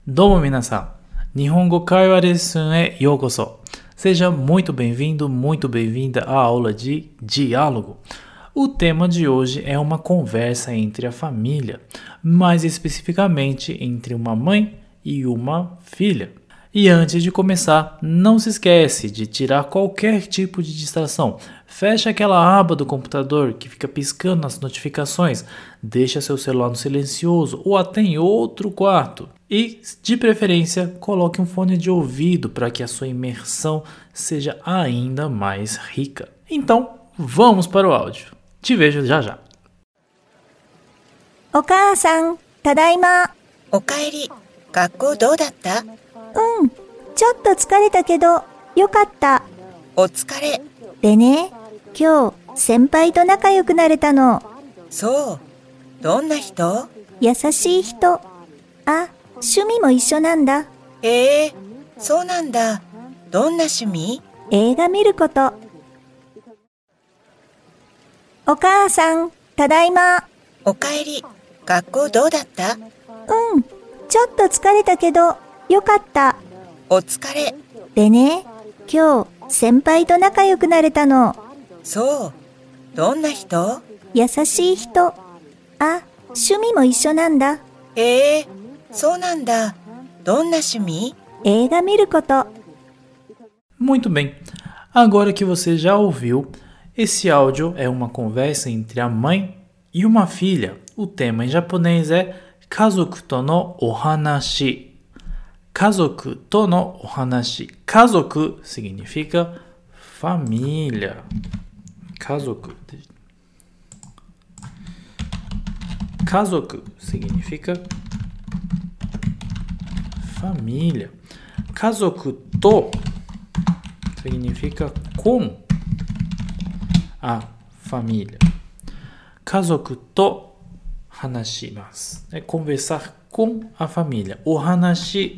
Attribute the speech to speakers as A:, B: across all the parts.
A: Domo minasan, Nihongo Kaiwa Lesson e Yokoso. Seja muito bem-vindo, muito bem-vinda à aula de diálogo. O tema de hoje é uma conversa entre a família, mais especificamente entre uma mãe e uma filha. E antes de começar, não se esquece de tirar qualquer tipo de distração. Fecha aquela aba do computador que fica piscando nas notificações. Deixa seu celular no silencioso ou até em outro quarto. E, de preferência, coloque um fone de ouvido para que a sua imersão seja ainda mais rica. Então, vamos para o áudio. Te vejo já já.
B: お母さん、ただいま。
C: おかえり。学校どうだった？
B: ちょっと疲れたけど、よかった。
C: お疲れ。
B: でね、今日、先輩と仲良くなれたの。
C: そう。どんな人？
B: 優しい人。あ、趣味も一緒なんだ。
C: へえ、そうなんだ。どんな趣味？
B: 映画見ること。お母さん、ただいま。
C: おかえり。学校どうだった？
B: ちょっと疲れたけど、よかった。
C: お疲れ。
B: でね、今日、先輩と仲良くなれたの。
C: そう。どんな人？
B: 優しい人。あ、趣味も一緒なんだ。
C: へえ、そうなんだ。どんな趣味？
B: 映画見ること。
A: Muito bem. Agora que você já ouviu, esse áudio é uma conversa entre a mãe e uma filha. O tema em japonês é Kazoku to no ohanashi. Kazoku to no ohanashi. Kazoku significa família. Kazoku. Kazoku significa família. Kazoku to significa com a família. Kazoku to hanashimasu é conversar com a família. Ohanashi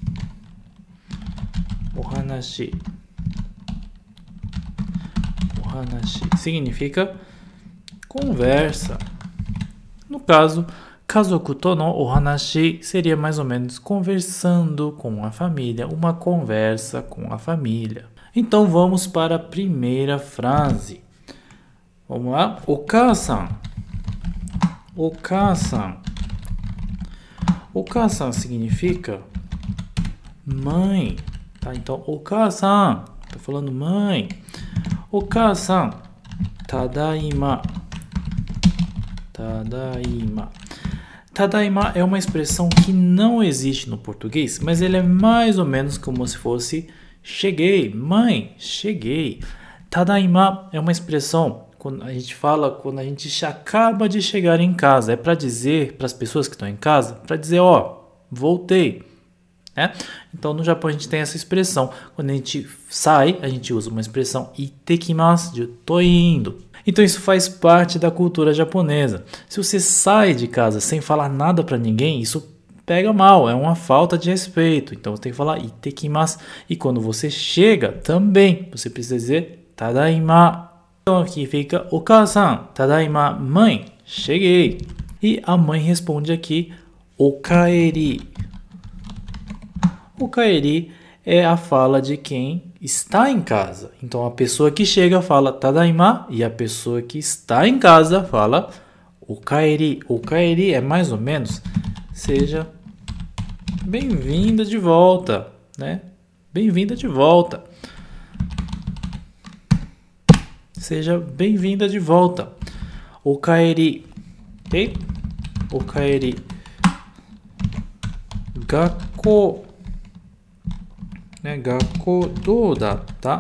A: significa conversa. No caso, Kazoku to no ohanashi seria mais ou menos conversando com a família, uma conversa com a família. Então vamos para a primeira frase. Vamos lá? Oka-san. Oka-san. Oka-san significa mãe. Tá? Então, Oka-san. Tá falando mãe. Oka-san. Tadaima. Tadaima. Tadaima é uma expressão que não existe no português, mas ele é mais ou menos como se fosse cheguei, mãe, cheguei. Tadaima é uma expressão quando a gente fala quando a gente acaba de chegar em casa. É para dizer para as pessoas que estão em casa, para dizer, voltei. Né? Então no Japão a gente tem essa expressão. Quando a gente sai, a gente usa uma expressão itekimasu, de tô indo. Então isso faz parte da cultura japonesa. Se você sai de casa sem falar nada para ninguém, isso pega mal, é uma falta de respeito. Então você tem que falar itekimasu. E quando você chega, também você precisa dizer tadaima. Então aqui fica Oka-san, tadaima, mãe, cheguei. E a mãe responde aqui okaeri. Okaeri é a fala de quem está em casa. Então a pessoa que chega fala tadaima e a pessoa que está em casa fala okaeri. Okaeri é mais ou menos seja bem-vinda de volta, né? Bem-vinda de volta. Seja bem-vinda de volta. Okaeri. Ok? Okaeri. Gakko. Né? Gakko do datta?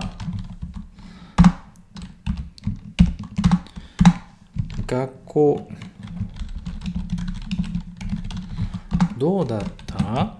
A: Gakko do datta?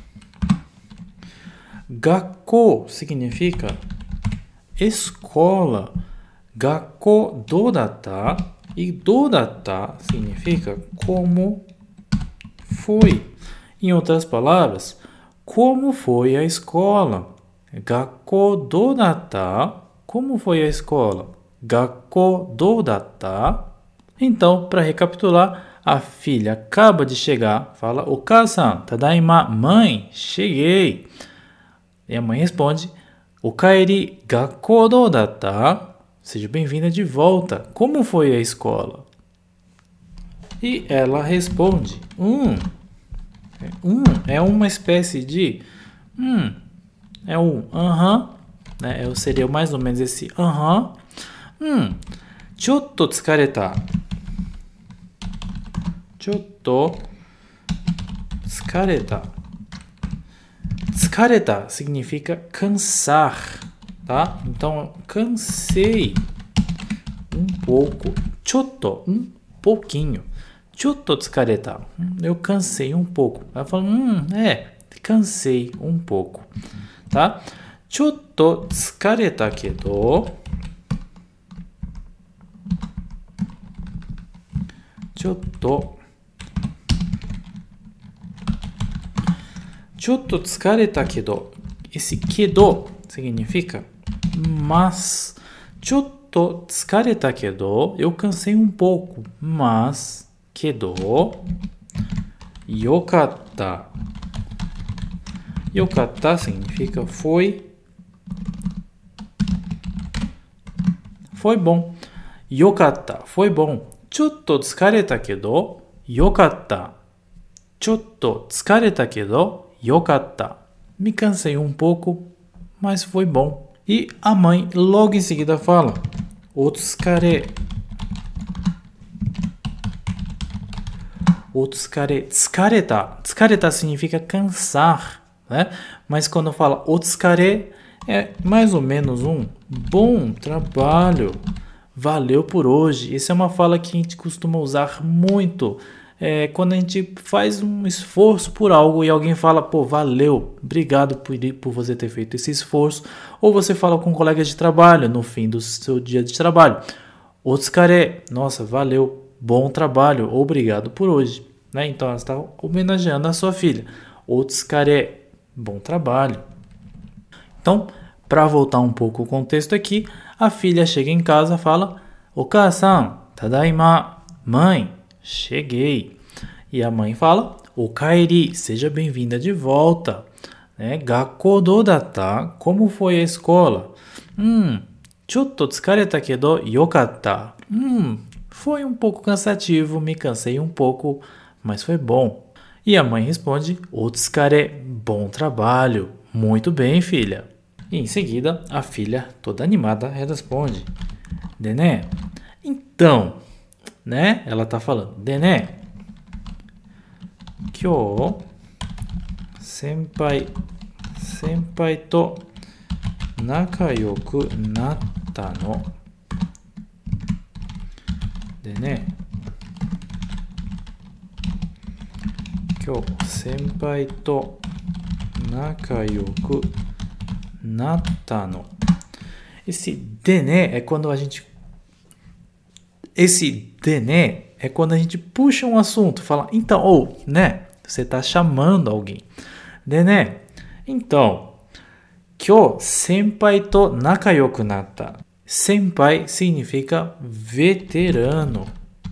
A: Gakko significa escola. Gakko do datta? E do datta significa como foi. Em outras palavras, como foi a escola? Gakko do datta? Como foi a escola? Gakko do datta? Então, para recapitular, A filha acaba de chegar, fala, Oka-san, tadaima, mãe, cheguei. E a mãe responde, Okaeri, gakkou dou datta? Seja bem-vinda de volta. Como foi a escola? E ela responde, é uma espécie de, é um né? Seria mais ou menos esse chotto tsukareta. Chotto tsukareta. Tsukareta significa cansar, tá? Então, cansei um pouco. Chotto, um pouquinho. Chotto tsukareta. Eu cansei um pouco. Ela fala, cansei um pouco, tá? Chotto tsukareta kedo. Chotto tsukareta kedo. Esse kedo significa mas. Chotto tsukareta kedo. Eu cansei um pouco, mas kedo. Yokatta. Yokatta significa foi bom. Yokatta, foi bom. Chotto tsukareta kedo, yokatta. Chotto tsukareta kedo, yokatta. Me cansei um pouco, mas foi bom. E a mãe logo em seguida fala, otsukare. Otsukare. Tsukareta. Tsukareta significa cansar, né? Mas quando fala otsukare, é mais ou menos um bom trabalho. Valeu por hoje. Essa é uma fala que a gente costuma usar muito quando a gente faz um esforço por algo e alguém fala, pô, valeu, obrigado por você ter feito esse esforço. Ou você fala com colegas de trabalho no fim do seu dia de trabalho. Otsukare, nossa, valeu, bom trabalho, obrigado por hoje. Né? Então ela está homenageando a sua filha. Otsukare, bom trabalho. Então, para voltar um pouco o contexto aqui, a filha chega em casa e fala, Oka-san, tadaima, mãe, cheguei. E a mãe fala, Okaeri, seja bem-vinda de volta. Né? Gakkou dou datta? Como foi a escola? Chotto tsukareta kedo yokatta. Foi um pouco cansativo, me cansei um pouco, mas foi bom. E a mãe responde, otsukare, bom trabalho. Muito bem, filha. E em seguida, a filha, toda animada, responde, Dené, então, né? Ela tá falando, Dené, kyou, senpai to nakayoku natta no. Dené, kyou, senpai to nakayoku natta no. Esse dené é quando a gente puxa um assunto, fala, então, né? Você está chamando alguém. Dené, então, kyou senpai to nakayoku natta. Senpai significa veterano.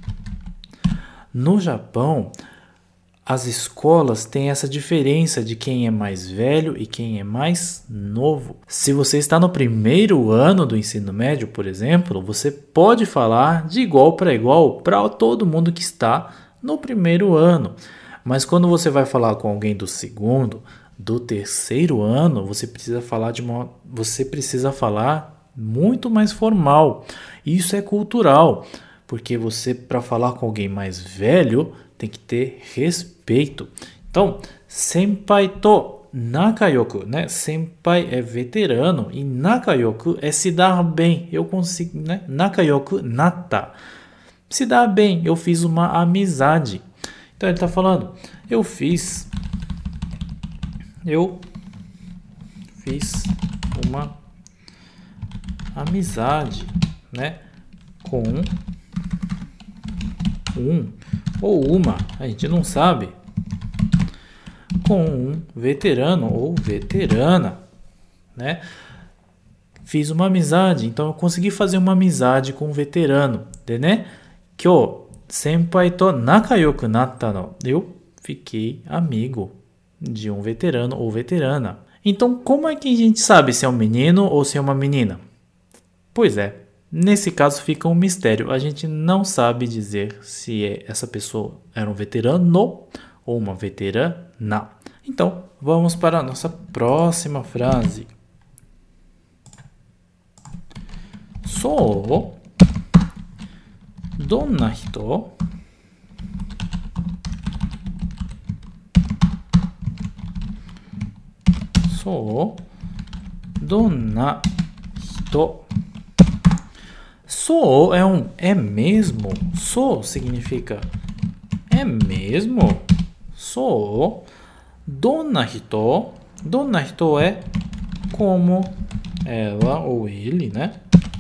A: No Japão, as escolas têm essa diferença de quem é mais velho e quem é mais novo. Se você está no primeiro ano do ensino médio, por exemplo, você pode falar de igual para todo mundo que está no primeiro ano. Mas quando você vai falar com alguém do segundo, do terceiro ano, você precisa falar muito mais formal. Isso é cultural, porque você, para falar com alguém mais velho, tem que ter respeito. Então, senpai to nakayoku, né? Senpai é veterano e nakayoku é se dar bem. Eu consigo, né? Nakayoku natta. Se dar bem, eu fiz uma amizade. Então ele está falando, eu fiz uma amizade, né? Com ou uma, a gente não sabe, com um veterano ou veterana, né? Fiz uma amizade, então eu consegui fazer uma amizade com um veterano, né? Kyou, senpai to nakayoku natta no. Eu fiquei amigo de um veterano ou veterana. Então, como é que a gente sabe se é um menino ou se é uma menina? Pois é, nesse caso fica um mistério. A gente não sabe dizer se essa pessoa era um veterano ou uma veterana. Então, vamos para a nossa próxima frase. Sou, donna hito? Sou, donna hito? Sou é mesmo. Sou significa é mesmo. Sou. Donna hito. Donna hito é como ela ou ele, né?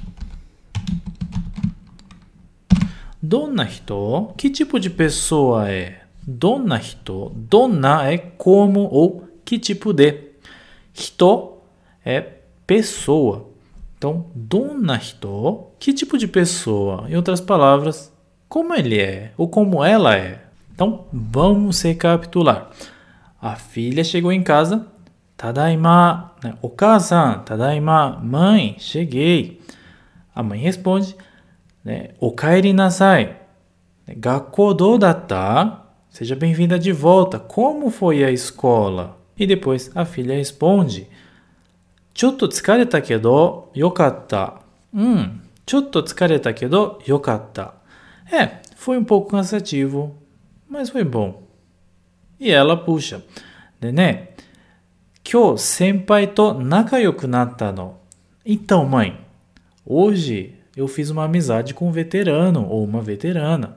A: Donna hito, que tipo de pessoa é? Donna hito. Donna é como ou que tipo de. Hito é pessoa. Então, donna hito, que tipo de pessoa? Em outras palavras, como ele é ou como ela é. Então, vamos recapitular. A filha chegou em casa. Tadaima, né? Okaa-san, tadaima, mãe, cheguei. A mãe responde, né? Okaeri nasai. Gakkou dou datta? Seja bem-vinda de volta. Como foi a escola? E depois a filha responde, chotto tsukareta kedo yokatta. Chotto tsukareta kedo yokatta. Foi um pouco cansativo, mas foi bom. E ela puxa, né? Kyou senpai to nakayoku natta no. Então, mãe, hoje eu fiz uma amizade com um veterano ou uma veterana.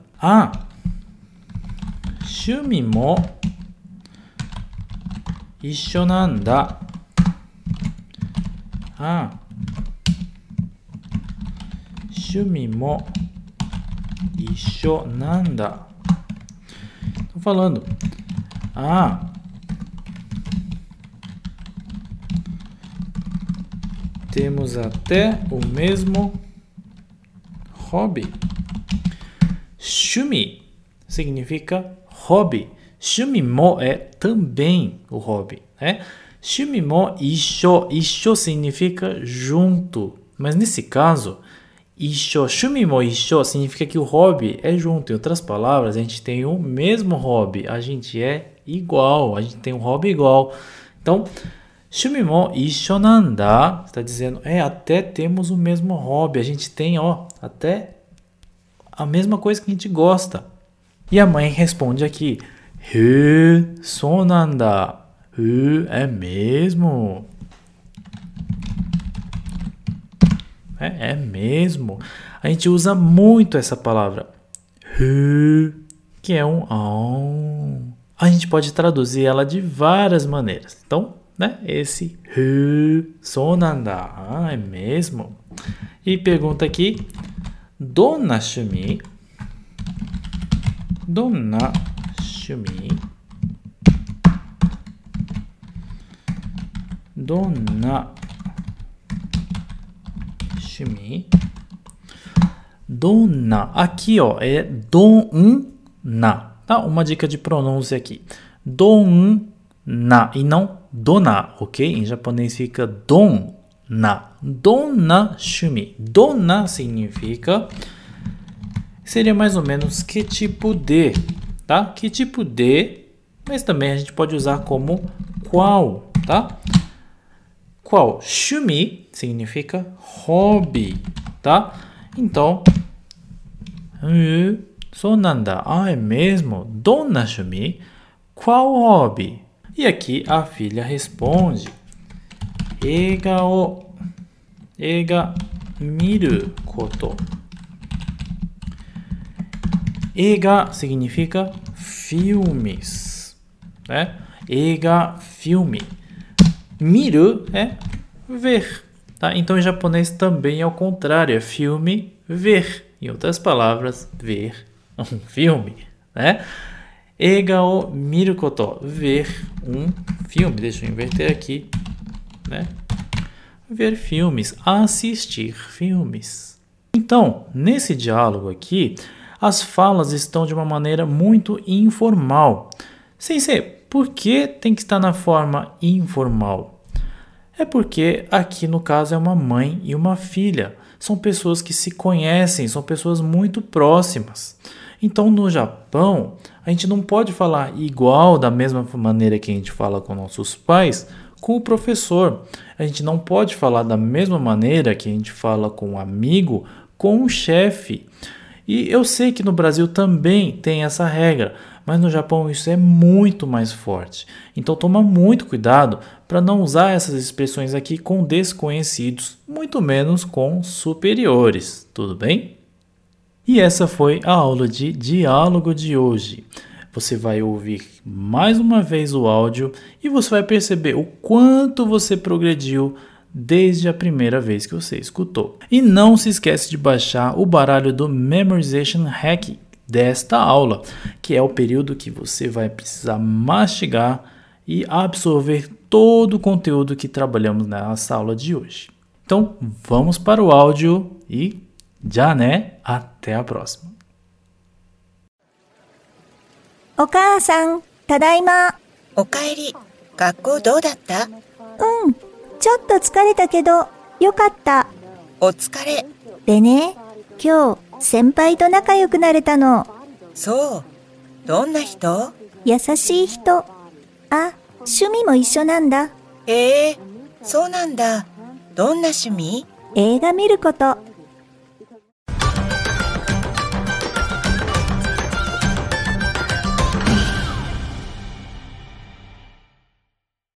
A: Shumi mo issho nanda. Shumi mo issho nanda. Tô falando. Temos até o mesmo hobby. Shumi significa hobby. Shumi mo é também o hobby, né? Shumi mo issho. Issho significa junto. Mas nesse caso, issho, shumi mo issho significa que o hobby é junto. Em outras palavras, a gente tem o mesmo hobby. A gente é igual. A gente tem um hobby igual. Então, shumi mo issho nanda está dizendo, até temos o mesmo hobby. A gente tem, até a mesma coisa que a gente gosta. E a mãe responde aqui, sou nanda. É mesmo. É mesmo. A gente usa muito essa palavra, que é um. A gente pode traduzir ela de várias maneiras. Então, né? Esse sou nanda. É mesmo. E pergunta aqui, donna shumi? Donna shumi? Donna shumi? Donna. Aqui, é donna. Tá? Uma dica de pronúncia aqui. Donna e não dona, ok? Em japonês fica donna. Donna shumi. Donna significa... Seria mais ou menos que tipo de, tá? Que tipo de, mas também a gente pode usar como qual, tá? Qual? Shumi significa hobby, tá? Então, sou nanda. É mesmo? Donna shumi? Qual hobby? E aqui a filha responde, eiga miru koto. Eiga significa filmes, né? Eiga, filme. Miru é ver, tá? Então em japonês também é o contrário, é filme, ver. Em outras palavras, ver um filme, né? Eiga o miru koto, ver um filme. Deixa eu inverter aqui, né? Ver filmes, assistir filmes. Então, nesse diálogo aqui, As falas estão de uma maneira muito informal. Sensei, por que tem que estar na forma informal? É porque aqui no caso é uma mãe e uma filha. São pessoas que se conhecem, são pessoas muito próximas. Então no Japão, a gente não pode falar igual da mesma maneira que a gente fala com nossos pais, com o professor. A gente não pode falar da mesma maneira que a gente fala com um amigo, com o chefe. E eu sei que no Brasil também tem essa regra, mas no Japão isso é muito mais forte. Então toma muito cuidado para não usar essas expressões aqui com desconhecidos, muito menos com superiores, tudo bem? E essa foi a aula de diálogo de hoje. Você vai ouvir mais uma vez o áudio e você vai perceber o quanto você progrediu desde a primeira vez que você escutou. E não se esquece de baixar o baralho do Memorization Hack desta aula, que é o período que você vai precisar mastigar e absorver todo o conteúdo que trabalhamos nessa aula de hoje. Então, vamos para o áudio e já né, até a próxima.
B: お母さん、ただいま。
C: おかえり。学校どうだった？
B: ちょっと疲れたけど、よかった。
C: お疲れ。
B: でね、今日、先輩と仲良くなれたの。
C: そう。どんな人？
B: 優しい人。あ、趣味も一緒なんだ。
C: へえ、そうなんだ。どんな趣味？
B: 映画見ること。